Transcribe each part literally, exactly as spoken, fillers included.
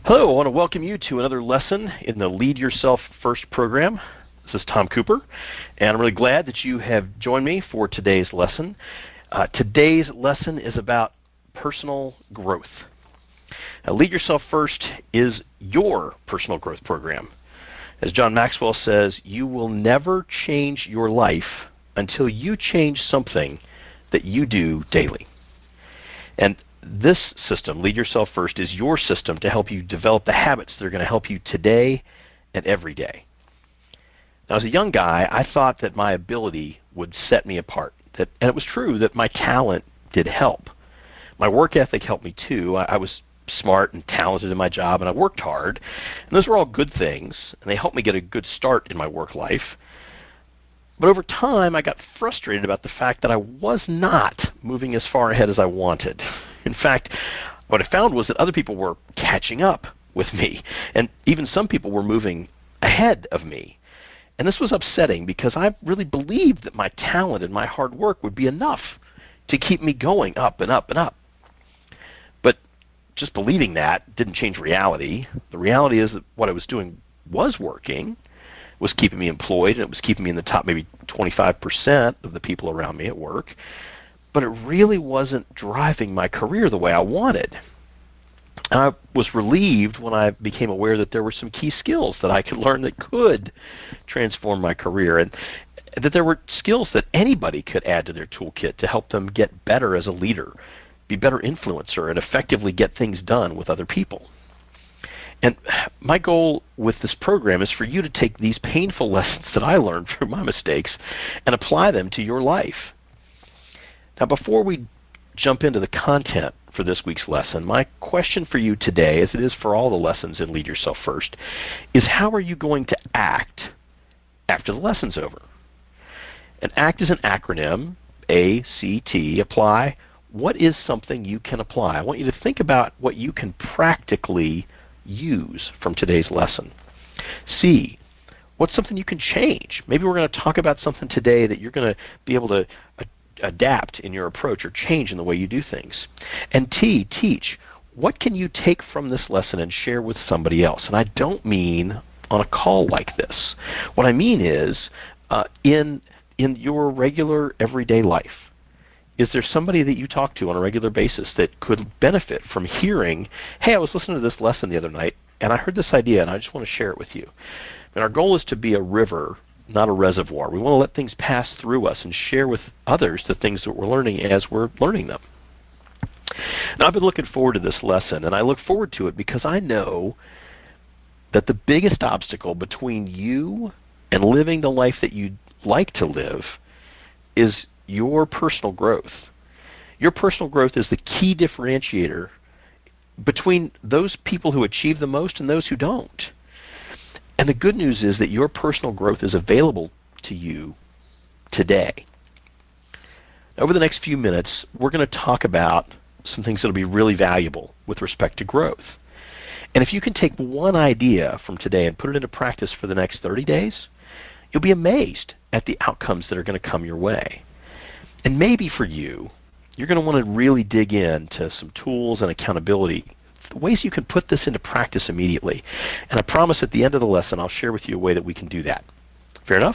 Hello, I want to welcome you to another lesson in the Lead Yourself First program. This is Tom Cooper, and I'm really glad that you have joined me for today's lesson. Uh, today's lesson is about personal growth. Now, Lead Yourself First is your personal growth program. As John Maxwell says, you will never change your life until you change something that you do daily. And this system, Lead Yourself First, is your system to help you develop the habits that are going to help you today and every day. Now, as a young guy, I thought that my ability would set me apart. That, and it was true that my talent did help. My work ethic helped me too. I, I was smart and talented in my job, and I worked hard. And those were all good things, and they helped me get a good start in my work life. But over time, I got frustrated about the fact that I was not moving as far ahead as I wanted. In fact, what I found was that other people were catching up with me, and even some people were moving ahead of me. And this was upsetting because I really believed that my talent and my hard work would be enough to keep me going up and up and up. But just believing that didn't change reality. The reality is that what I was doing was working, was keeping me employed, and it was keeping me in the top maybe twenty-five percent of the people around me at work. But it really wasn't driving my career the way I wanted. I was relieved when I became aware that there were some key skills that I could learn that could transform my career, and that there were skills that anybody could add to their toolkit to help them get better as a leader, be a better influencer, and effectively get things done with other people. And my goal with this program is for you to take these painful lessons that I learned through my mistakes and apply them to your life. Now, before we jump into the content for this week's lesson, my question for you today, as it is for all the lessons in Lead Yourself First, is how are you going to act after the lesson's over? And ACT is an acronym, A C T, apply. What is something you can apply? I want you to think about what you can practically use from today's lesson. C, what's something you can change? Maybe we're going to talk about something today that you're going to be able to uh, adapt in your approach or change in the way you do things. And T, teach. What can you take from this lesson and share with somebody else? And I don't mean on a call like this. What I mean is uh, in in your regular everyday life. Is there somebody that you talk to on a regular basis that could benefit from hearing, hey, I was listening to this lesson the other night, and I heard this idea, and I just want to share it with you. And our goal is to be a river, not a reservoir. We want to let things pass through us and share with others the things that we're learning as we're learning them. Now, I've been looking forward to this lesson, and I look forward to it because I know that the biggest obstacle between you and living the life that you'd like to live is your personal growth. Your personal growth is the key differentiator between those people who achieve the most and those who don't. And the good news is that your personal growth is available to you today. Over the next few minutes, we're going to talk about some things that will be really valuable with respect to growth. And if you can take one idea from today and put it into practice for the next thirty days, you'll be amazed at the outcomes that are going to come your way. And maybe for you, you're going to want to really dig into some tools and accountability, ways you can put this into practice immediately. And I promise at the end of the lesson, I'll share with you a way that we can do that. Fair enough?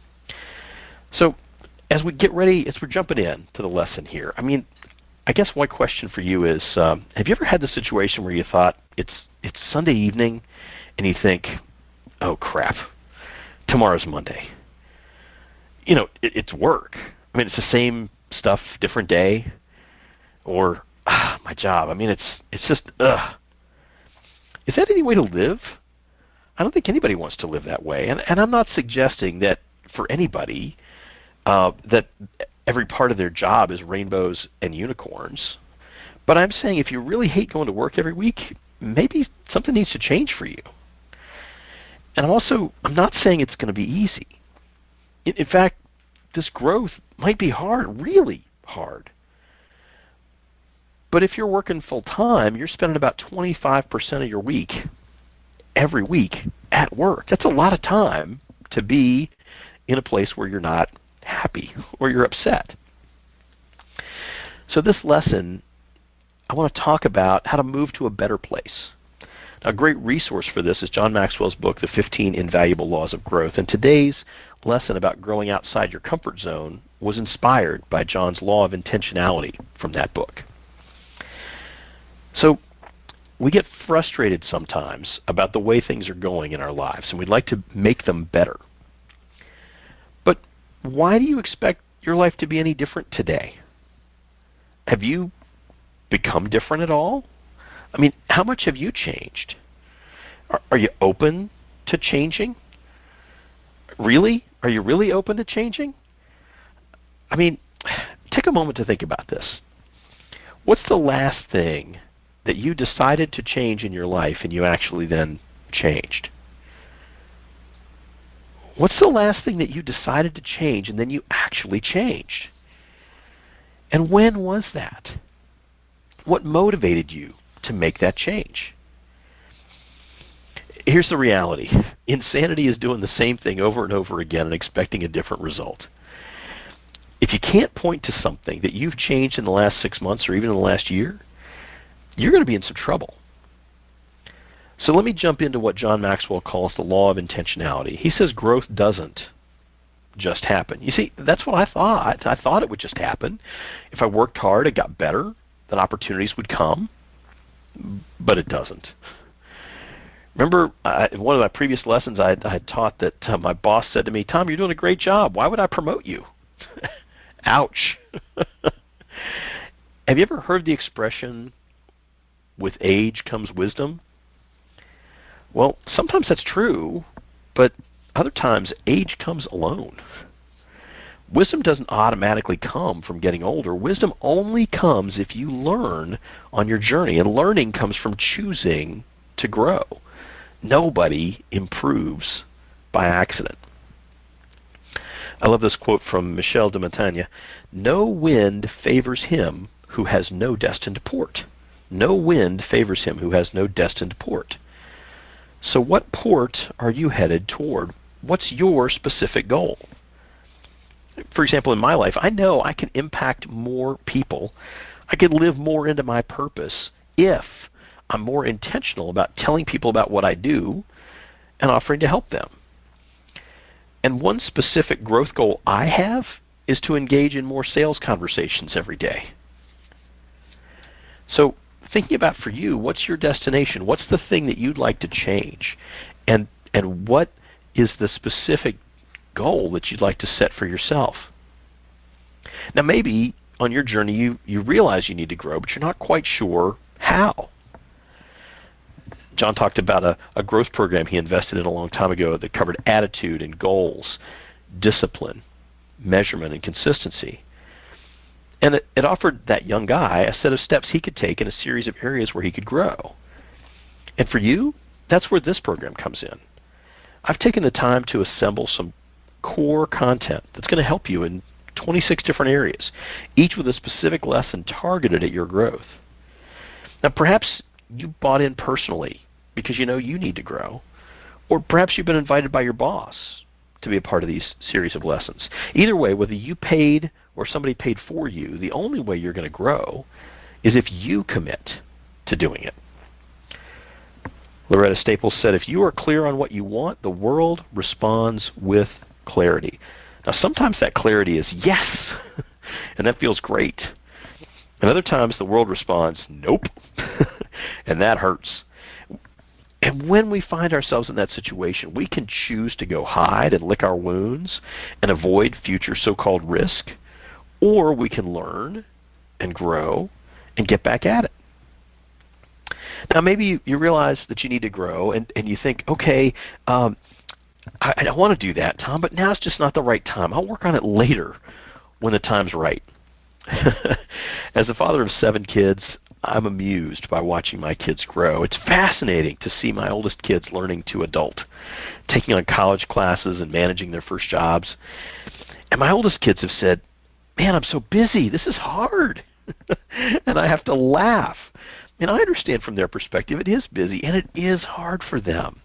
So as we get ready, as we're jumping in to the lesson here, I mean, I guess my question for you is, um, have you ever had the situation where you thought, it's, it's Sunday evening, and you think, oh crap, tomorrow's Monday. You know, it, it's work. I mean, it's the same stuff, different day, or ah, my job. I mean, it's it's just, ugh. Is that any way to live? I don't think anybody wants to live that way, and and I'm not suggesting that for anybody uh, that every part of their job is rainbows and unicorns. But I'm saying if you really hate going to work every week, maybe something needs to change for you. And I'm also, I'm not saying it's going to be easy. In, in fact, this growth might be hard, really hard. But if you're working full-time, you're spending about twenty-five percent of your week, every week, at work. That's a lot of time to be in a place where you're not happy or you're upset. So this lesson, I want to talk about how to move to a better place. A great resource for this is John Maxwell's book, The fifteen Invaluable Laws of Growth. And today's lesson about growing outside your comfort zone was inspired by John's law of intentionality from that book. So we get frustrated sometimes about the way things are going in our lives, and we'd like to make them better. But why do you expect your life to be any different today? Have you become different at all? I mean, how much have you changed? Are, are you open to changing? Really? Are you really open to changing? I mean, take a moment to think about this. What's the last thing that you decided to change in your life and you actually then changed? What's the last thing that you decided to change and then you actually changed? And when was that? What motivated you to make that change? Here's the reality. Insanity is doing the same thing over and over again and expecting a different result. If you can't point to something that you've changed in the last six months or even in the last year, you're going to be in some trouble. So let me jump into what John Maxwell calls the law of intentionality. He says growth doesn't just happen. You see, that's what I thought. I thought it would just happen. If I worked hard, it got better, that opportunities would come, but it doesn't. Remember, uh, in one of my previous lessons, I, I had taught that uh, my boss said to me, "Tom, you're doing a great job. Why would I promote you?" Ouch. Have you ever heard the expression, "with age comes wisdom"? Well, sometimes that's true, but other times age comes alone. Wisdom doesn't automatically come from getting older. Wisdom only comes if you learn on your journey, and learning comes from choosing to grow. Nobody improves by accident. I love this quote from Michel de Montaigne. "No wind favors him who has no destined port. No wind favors him who has no destined port." So what port are you headed toward? What's your specific goal? For example, in my life, I know I can impact more people. I can live more into my purpose if I'm more intentional about telling people about what I do and offering to help them. And one specific growth goal I have is to engage in more sales conversations every day. So thinking about for you, what's your destination? What's the thing that you'd like to change? And and what is the specific goal that you'd like to set for yourself? Now maybe on your journey you, you realize you need to grow, but you're not quite sure how. John talked about a, a growth program he invested in a long time ago that covered attitude and goals, discipline, measurement, and consistency. And it, it offered that young guy a set of steps he could take in a series of areas where he could grow. And for you, that's where this program comes in. I've taken the time to assemble some core content that's going to help you in twenty-six different areas, each with a specific lesson targeted at your growth. Now, perhaps you bought in personally because you know you need to grow, or perhaps you've been invited by your boss to be a part of these series of lessons. Either way, whether you paid or somebody paid for you, the only way you're going to grow is if you commit to doing it. Loretta Staples said, "If you are clear on what you want, the world responds with clarity." Now, sometimes that clarity is yes, and that feels great. And other times the world responds, nope, and that hurts. And when we find ourselves in that situation, we can choose to go hide and lick our wounds and avoid future so-called risk, or we can learn and grow and get back at it. Now, maybe you, you realize that you need to grow, and, and you think, okay, um, I, I want to do that, Tom, but now it's just not the right time. I'll work on it later when the time's right. As a father of seven kids, I'm amused by watching my kids grow. It's fascinating to see my oldest kids learning to adult, taking on college classes and managing their first jobs. And my oldest kids have said, man, I'm so busy. This is hard. And I have to laugh. And I understand from their perspective it is busy and it is hard for them.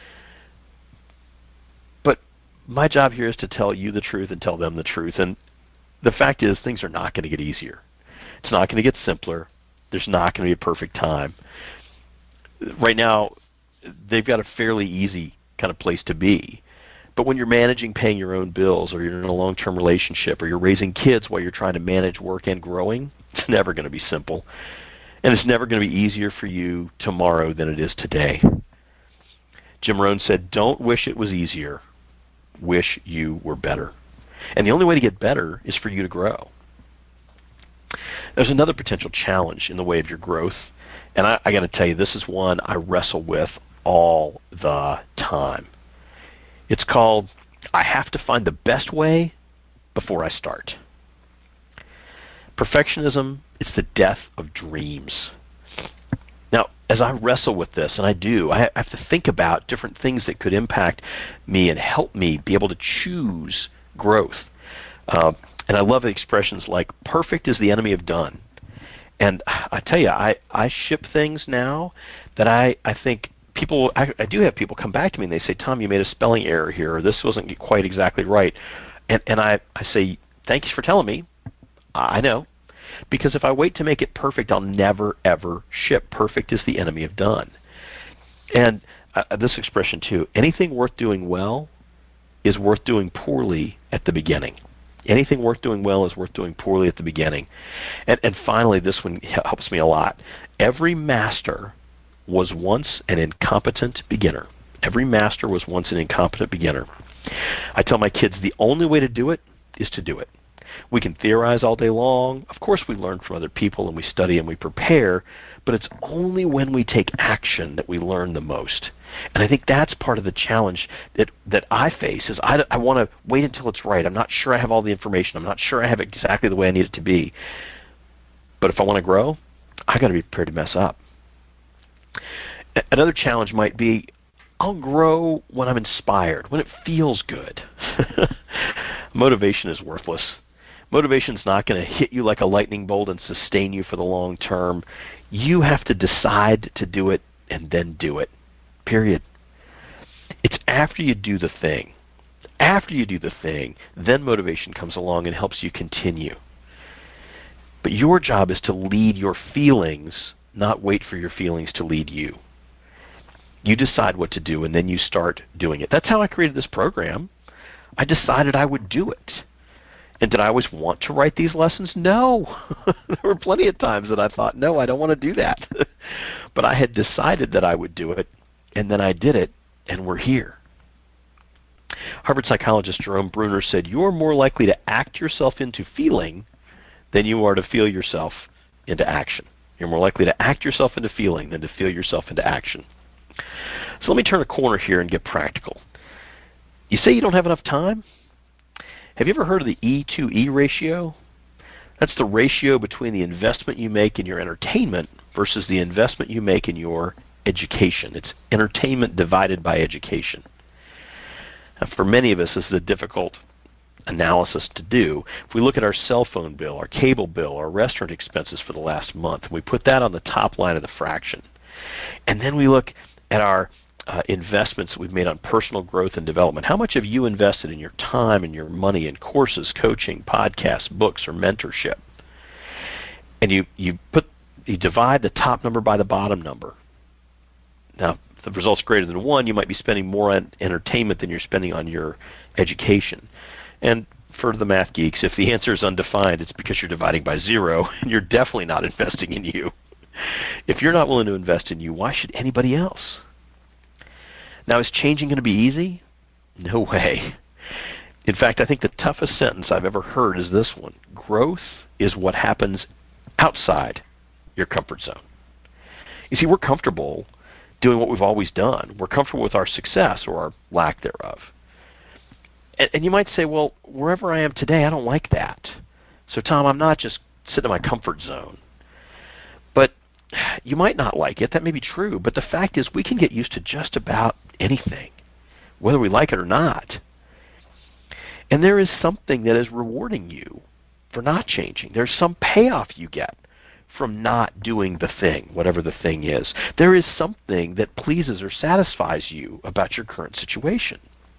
But my job here is to tell you the truth and tell them the truth. And the fact is, things are not going to get easier. It's not going to get simpler. There's not going to be a perfect time. Right now, they've got a fairly easy kind of place to be. But when you're managing paying your own bills, or you're in a long-term relationship, or you're raising kids while you're trying to manage work and growing, it's never going to be simple. And it's never going to be easier for you tomorrow than it is today. Jim Rohn said, don't wish it was easier. Wish you were better. And the only way to get better is for you to grow. There's another potential challenge in the way of your growth. And I, I got to tell you, this is one I wrestle with all the time. It's called, I have to find the best way before I start. Perfectionism is the death of dreams. Now, as I wrestle with this, and I do, I have to think about different things that could impact me and help me be able to choose growth. Uh, and I love expressions like, perfect is the enemy of done. And I tell you, I, I ship things now that I, I think people, I, I do have people come back to me and they say, Tom, you made a spelling error here, or this wasn't quite exactly right. And, and I, I say, thanks for telling me. I know. Because if I wait to make it perfect, I'll never, ever ship. Perfect is the enemy of done. And uh, this expression too, anything worth doing well is worth doing poorly at the beginning. Anything worth doing well is worth doing poorly at the beginning. And, and finally, this one helps me a lot. Every master was once an incompetent beginner. Every master was once an incompetent beginner. I tell my kids the only way to do it is to do it. We can theorize all day long. Of course, we learn from other people and we study and we prepare, but it's only when we take action that we learn the most. And I think that's part of the challenge that, that I face is I, I want to wait until it's right. I'm not sure I have all the information. I'm not sure I have it exactly the way I need it to be. But if I want to grow, I got to be prepared to mess up. Another challenge might be I'll grow when I'm inspired, when it feels good. Motivation is worthless. Motivation is not going to hit you like a lightning bolt and sustain you for the long term. You have to decide to do it and then do it. Period. It's after you do the thing. After you do the thing, then motivation comes along and helps you continue. But your job is to lead your feelings, not wait for your feelings to lead you. You decide what to do and then you start doing it. That's how I created this program. I decided I would do it. And did I always want to write these lessons? No. There were plenty of times that I thought, no, I don't want to do that. But I had decided that I would do it, and then I did it, and we're here. Harvard psychologist Jerome Bruner said, you're more likely to act yourself into feeling than you are to feel yourself into action. You're more likely to act yourself into feeling than to feel yourself into action. So let me turn a corner here and get practical. You say you don't have enough time? Have you ever heard of the E to E ratio? That's the ratio between the investment you make in your entertainment versus the investment you make in your education. It's entertainment divided by education. Now, for many of us, this is a difficult analysis to do. If we look at our cell phone bill, our cable bill, our restaurant expenses for the last month, and we put that on the top line of the fraction, and then we look at our Uh, investments that we've made on personal growth and development. How much have you invested in your time and your money in courses, coaching, podcasts, books, or mentorship? And you, you put you divide the top number by the bottom number. Now, if the result's greater than one, you might be spending more on entertainment than you're spending on your education. And for the math geeks, if the answer is undefined, it's because you're dividing by zero, and you're definitely not investing in you. If you're not willing to invest in you, why should anybody else? Now, is changing going to be easy? No way. In fact, I think the toughest sentence I've ever heard is this one. Growth is what happens outside your comfort zone. You see, we're comfortable doing what we've always done. We're comfortable with our success or our lack thereof. And, and you might say, well, wherever I am today, I don't like that. So, Tom, I'm not just sitting in my comfort zone. But you might not like it. That may be true. But the fact is we can get used to just about anything, whether we like it or not. And there is something that is rewarding you for not changing. There's some payoff you get from not doing the thing, whatever the thing is. There is something that pleases or satisfies you about your current situation.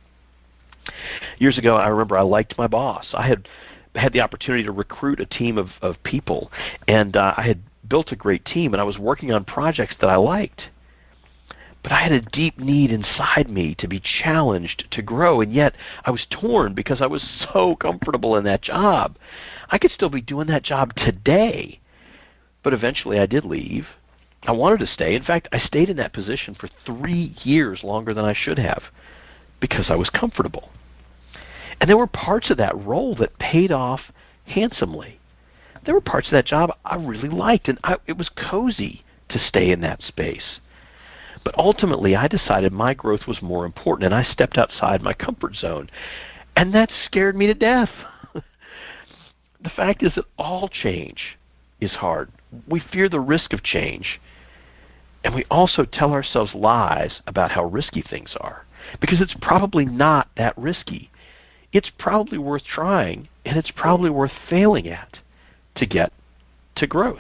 Years ago, I remember I liked my boss. I had had the opportunity to recruit a team of, of people, and uh, I had built a great team, and I was working on projects that I liked. But I had a deep need inside me to be challenged, to grow, and yet I was torn because I was so comfortable in that job. I could still be doing that job today, but eventually I did leave. I wanted to stay. In fact, I stayed in that position for three years longer than I should have because I was comfortable. And there were parts of that role that paid off handsomely. There were parts of that job I really liked, and I, it was cozy to stay in that space. But ultimately, I decided my growth was more important, and I stepped outside my comfort zone. And that scared me to death. The fact is that all change is hard. We fear the risk of change. And we also tell ourselves lies about how risky things are, because it's probably not that risky. It's probably worth trying, and it's probably worth failing at to get to growth.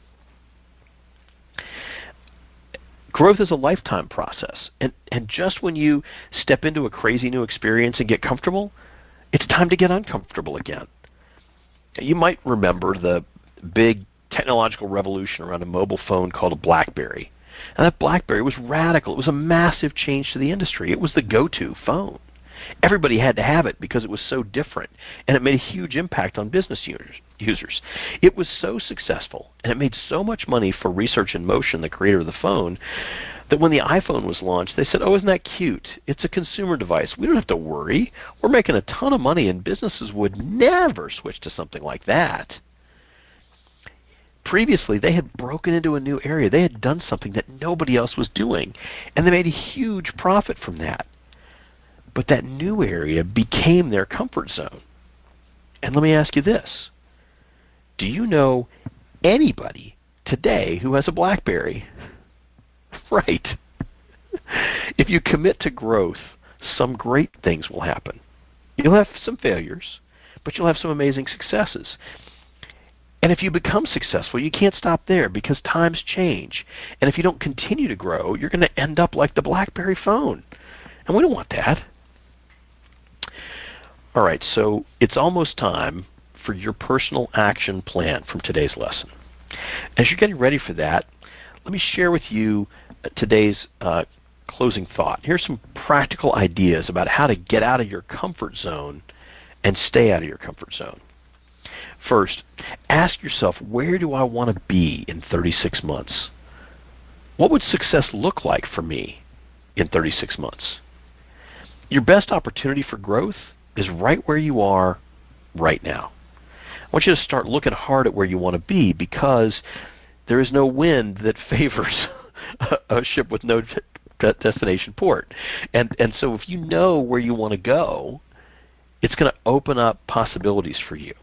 Growth is a lifetime process, and, and just when you step into a crazy new experience and get comfortable, it's time to get uncomfortable again. You might remember the big technological revolution around a mobile phone called a BlackBerry. And that BlackBerry was radical. It was a massive change to the industry. It was the go-to phone. Everybody had to have it because it was so different, and it made a huge impact on business users. It was so successful, and it made so much money for Research in Motion, the creator of the phone, that when the iPhone was launched, they said, oh, isn't that cute? It's a consumer device. We don't have to worry. We're making a ton of money, and businesses would never switch to something like that. Previously, they had broken into a new area. They had done something that nobody else was doing, and they made a huge profit from that. But that new area became their comfort zone. And let me ask you this. Do you know anybody today who has a BlackBerry? Right. If you commit to growth, some great things will happen. You'll have some failures, but you'll have some amazing successes. And if you become successful, you can't stop there because times change. And if you don't continue to grow, you're going to end up like the BlackBerry phone. And we don't want that. All right, so it's almost time for your personal action plan from today's lesson. As you're getting ready for that, let me share with you today's uh, closing thought. Here's some practical ideas about how to get out of your comfort zone and stay out of your comfort zone. First, ask yourself, where do I want to be in thirty-six months? What would success look like for me in thirty-six months? Your best opportunity for growth is right where you are right now. I want you to start looking hard at where you want to be, because there is no wind that favors a ship with no destination port. And, and so if you know where you want to go, it's going to open up possibilities for you.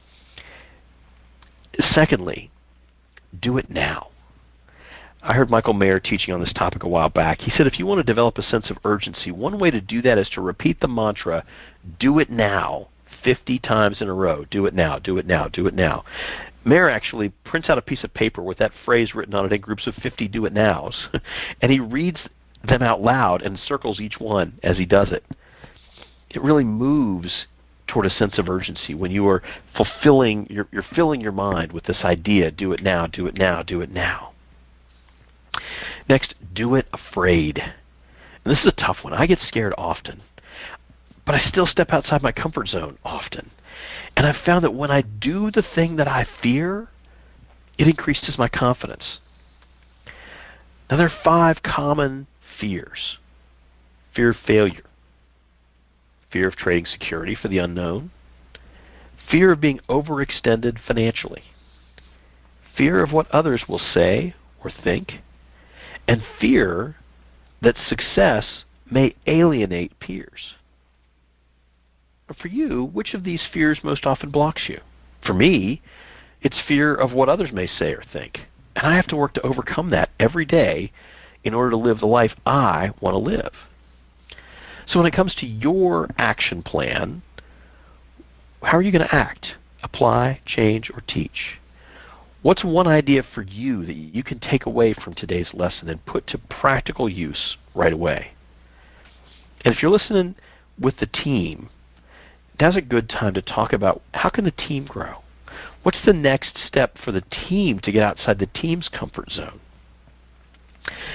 Secondly, do it now. I heard Michael Mayer teaching on this topic a while back. He said if you want to develop a sense of urgency, one way to do that is to repeat the mantra, do it now, fifty times in a row. Do it now, do it now, do it now. Mayer actually prints out a piece of paper with that phrase written on it in groups of fifty do it nows, and he reads them out loud and circles each one as he does it. It really moves toward a sense of urgency when you are fulfilling, you're, you're filling your mind with this idea, do it now, do it now, do it now. Next, do it afraid. And this is a tough one. I get scared often, but I still step outside my comfort zone often. And I've found that when I do the thing that I fear, it increases my confidence. Now, there are five common fears. Fear of failure. Fear of trading security for the unknown. Fear of being overextended financially. Fear of what others will say or think. And fear that success may alienate peers. But for you, which of these fears most often blocks you? For me, it's fear of what others may say or think. And I have to work to overcome that every day in order to live the life I want to live. So when it comes to your action plan, how are you going to act? Apply, change, or teach? What's one idea for you that you can take away from today's lesson and put to practical use right away? And if you're listening with the team, now's a good time to talk about how can the team grow? What's the next step for the team to get outside the team's comfort zone?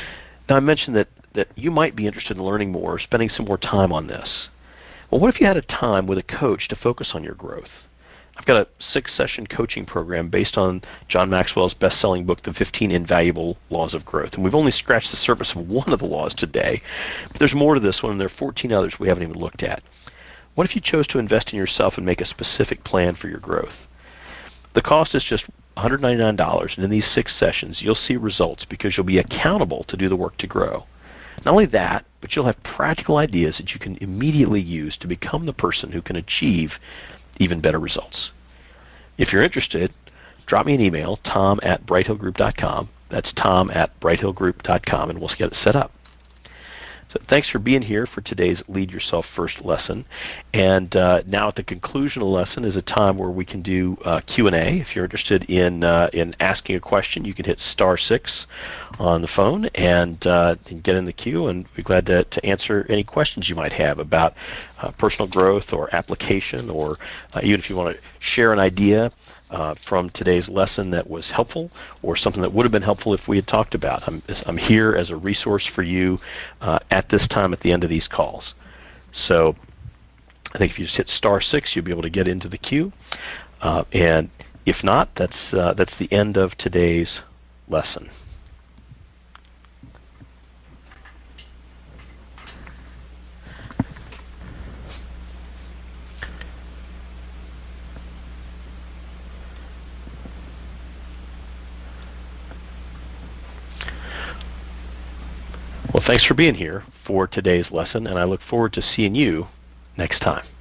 Now, I mentioned that, that you might be interested in learning more or spending some more time on this. Well, what if you had a time with a coach to focus on your growth? I've got a six-session coaching program based on John Maxwell's best-selling book, The fifteen Invaluable Laws of Growth. And we've only scratched the surface of one of the laws today, but there's more to this one, and there are fourteen others we haven't even looked at. What if you chose to invest in yourself and make a specific plan for your growth? The cost is just one hundred ninety-nine dollars, and in these six sessions, you'll see results because you'll be accountable to do the work to grow. Not only that, but you'll have practical ideas that you can immediately use to become the person who can achieve even better results. If you're interested, drop me an email, tom at bright hill group dot com. That's tom at bright hill group dot com, and we'll get it set up. So thanks for being here for today's Lead Yourself First lesson. And uh, now at the conclusion of the lesson is a time where we can do uh, Q and A. If you're interested in uh, in asking a question, you can hit star six on the phone and, uh, and get in the queue, and we're glad to, to answer any questions you might have about uh, personal growth or application, or uh, even if you want to share an idea Uh, from today's lesson that was helpful, or something that would have been helpful if we had talked about. I'm, I'm here as a resource for you uh, at this time at the end of these calls. So I think if you just hit star six, you'll be able to get into the queue. Uh, and if not, that's, uh, that's the end of today's lesson. Well, thanks for being here for today's lesson, and I look forward to seeing you next time.